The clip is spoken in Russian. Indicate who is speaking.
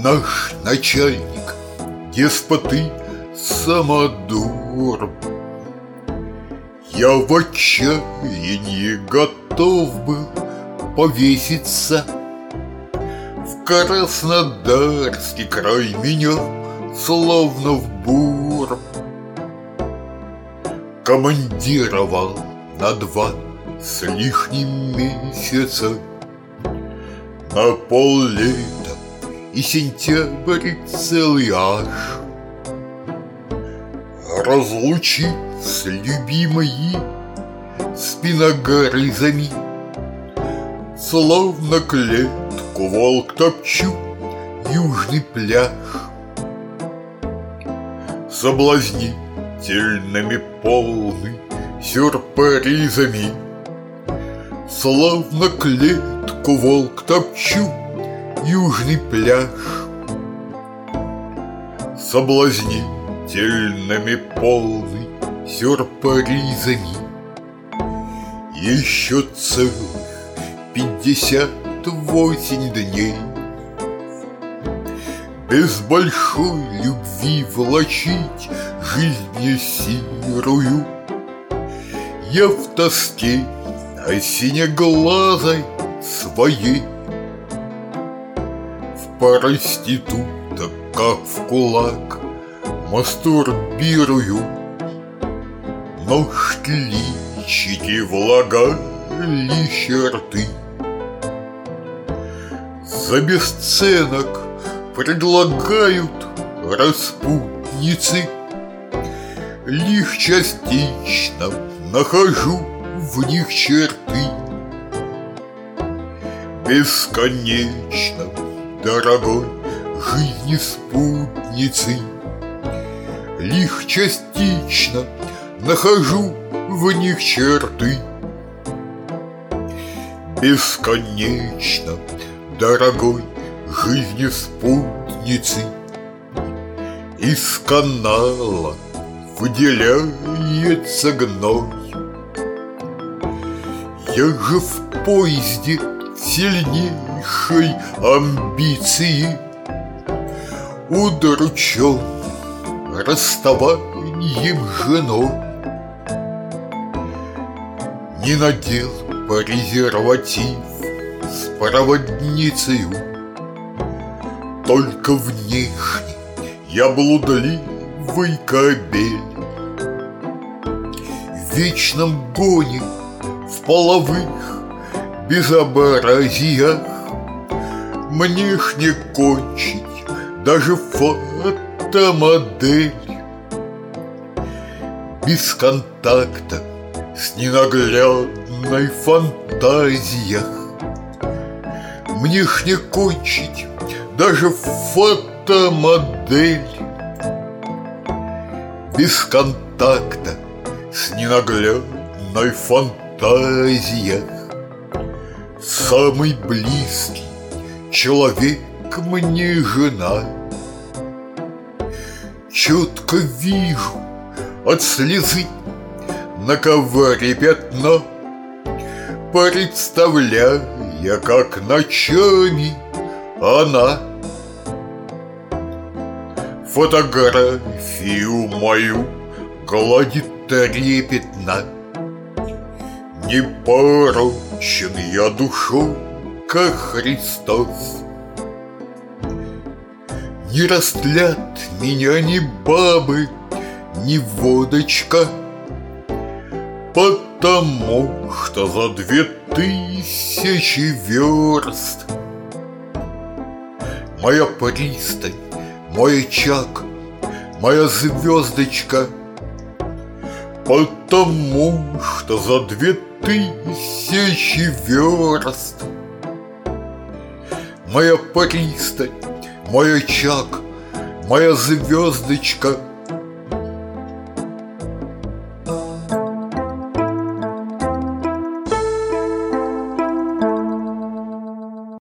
Speaker 1: Наш начальник, деспот и самодур. Я в отчаянии готов был повеситься. В Краснодарский край меня словно в бур командировал на 2 с лишним месяца. На поллета и сентябрь целый аж. Разлучив с любимой спиногрызами, словно клетку волк топчу южный пляж. Соблазнительными полны сюрпризами, словно клетку волк топчу южный пляж. Соблазнительными полны сюрпризами. Еще целых 58 дней без большой любви влачить жизнь сирую. Я в тоске о синеглазой своей, в проституток, как в кулак, мастурбирую. Но штличики влагалища рты за бесценок предлагают распутницы. Лишь частично нахожу в них черты. Бесконечно дорогой жизни спутницы, лишь частично нахожу в них черты. Бесконечно дорогой жизни спутницы, из канала выделяется гной. Я же в поезде сильнейшей амбиции удручен расставанием с женой. Не надел презерватив с проводницею, только внешне я блудливый кобель. В вечном гоне, в половых безобразиях мне ж не кончить даже фотомодель. Без контакта с ненаглядной фантазиях мне ж не кончить даже фотомодель. Без контакта с ненаглядной фантазиях самый близкий человек мне жена. Четко вижу от слезы на ковре пятно, представляя, как ночами она фотографию мою гладит трепетно. Непорочен я душой, как Христос. Не растлят меня ни бабы, ни водочка, потому что за 2000 верст моя пристань, мой очаг, моя звездочка, потому что за 2000 верст моя пристань, мой очаг, моя звездочка,